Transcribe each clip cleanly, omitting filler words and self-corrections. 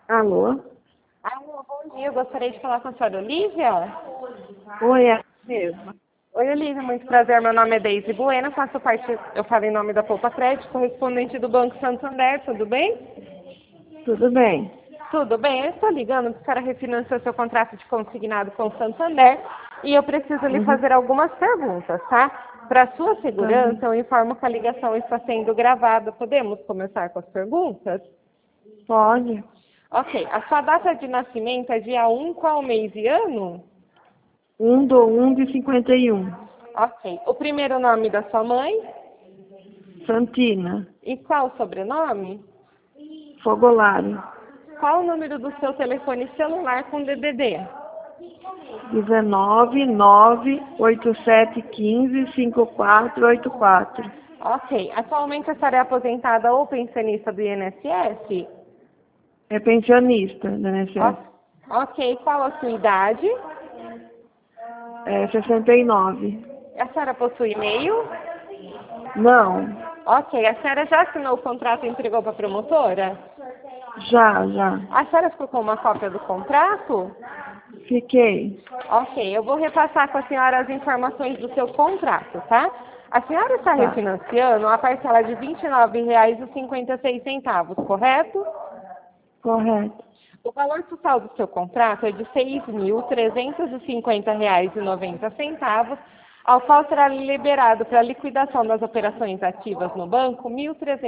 Alô? Alô, bom dia. Eu gostaria de falar com a senhora Olivia. Oi, é mesmo. Oi, Olivia. Muito prazer. Meu nome é Deise Bueno. Eu falo em nome da Poupa Crédito, correspondente do Banco Santander. Tudo bem? Tudo bem? Tudo bem. Eu estou ligando para refinanciar seu contrato de consignado com o Santander e eu preciso lhe Uhum. fazer algumas perguntas, tá? Para sua Tá bem. segurança, eu informo que a ligação está sendo gravada. Podemos começar com as perguntas? Pode. Ok. A sua data de nascimento é dia 1, qual mês e ano? 1/1/51. Ok. O primeiro nome da sua mãe? Santina. E qual o sobrenome? Fogolari. Qual o número do seu telefone celular com DDD? 19 98715 5484. Ok. Atualmente a senhora é aposentada ou pensionista do INSS? É pensionista da INSS. Ok. Qual a sua idade? É 69. A senhora possui e-mail? Não. Ok. A senhora já assinou o contrato e entregou para a promotora? Já. A senhora ficou com uma cópia do contrato? Fiquei. Ok, eu vou repassar com a senhora as informações do seu contrato, tá? A senhora está Tá. refinanciando a parcela de R$ 29,56, correto? Correto. O valor total do seu contrato é de R$ 6.350,90, ao qual será liberado para liquidação das operações ativas no banco R$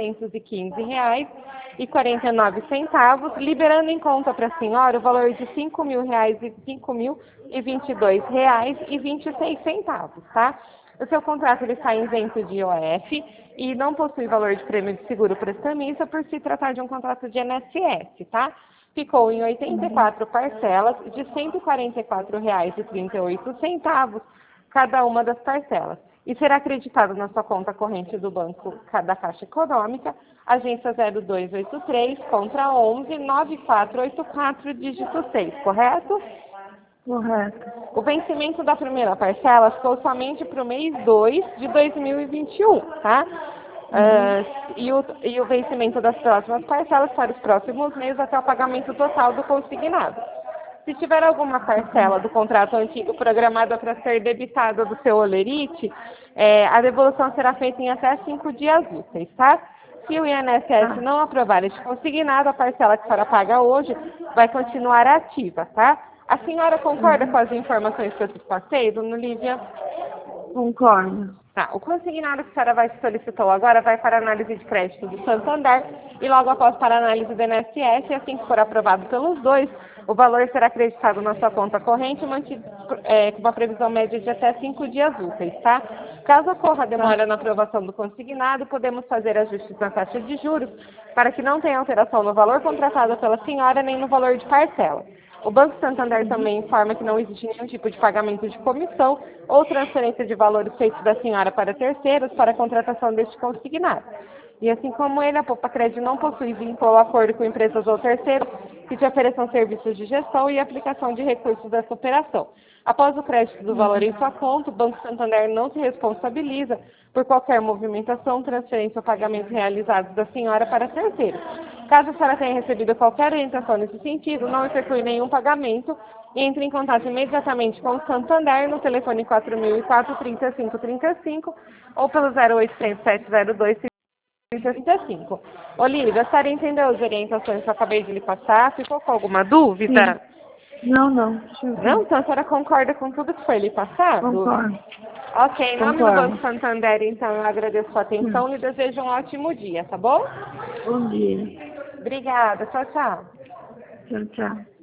1.315,49, liberando em conta para a senhora o valor de R$ 5.005.022,26, tá? O seu contrato ele está isento de IOF e não possui valor de prêmio de seguro prestamista por se tratar de um contrato de INSS, tá? Ficou em Uhum. 84 parcelas de R$ 144,38 cada uma das parcelas. E será acreditado na sua conta corrente do Banco da Caixa Econômica, agência 0283, contra 11 9484, dígito 6, correto? Correto. O vencimento da primeira parcela ficou somente para o mês 2 de 2021, tá? Uhum. E o vencimento das próximas parcelas para os próximos meses até o pagamento total do consignado. Se tiver alguma parcela do contrato antigo programada para ser debitada do seu holerite, a devolução será feita em até 5 dias úteis, tá? Se o INSS Tá. não aprovar este consignado, a parcela que será paga hoje vai continuar ativa, tá? A senhora concorda com Uhum. as informações que eu te passei, dona Lívia? Concordo. Tá, o consignado que a senhora vai solicitou agora vai para a análise de crédito do Santander e logo após para a análise do INSS, e assim que for aprovado pelos dois, o valor será acreditado na sua conta corrente, mantido com uma previsão média de até 5 dias úteis, tá? Caso ocorra Tá. demora na aprovação do consignado, podemos fazer ajustes na taxa de juros para que não tenha alteração no valor contratado pela senhora nem no valor de parcela. O Banco Santander Uhum. também informa que não existe nenhum tipo de pagamento de comissão ou transferência de valores feitos da senhora para terceiros para a contratação deste consignado. E assim como ele, a Poupa Crédito não possui vínculo ou acordo com empresas ou terceiros que te ofereçam serviços de gestão e aplicação de recursos dessa operação. Após o crédito do valor Uhum. em sua conta, o Banco Santander não se responsabiliza por qualquer movimentação, transferência ou pagamento realizados da senhora para terceiros. Caso a senhora tenha recebido qualquer orientação nesse sentido, não efetue nenhum pagamento e entre em contato imediatamente com o Santander no telefone 4004-3535 ou pelo 0800 702 3035. Olívia, a senhora entendeu as orientações que eu acabei de lhe passar? Ficou com alguma Sim. dúvida? Não. Deixa eu Não? ver. Então a senhora concorda com tudo que foi lhe passado? Concordo. Ok, em nome do Banco Concordo. Santander, então, eu agradeço a sua Hum. atenção e desejo um ótimo dia, tá bom? Bom dia. Obrigada, tchau, tchau. Tchau.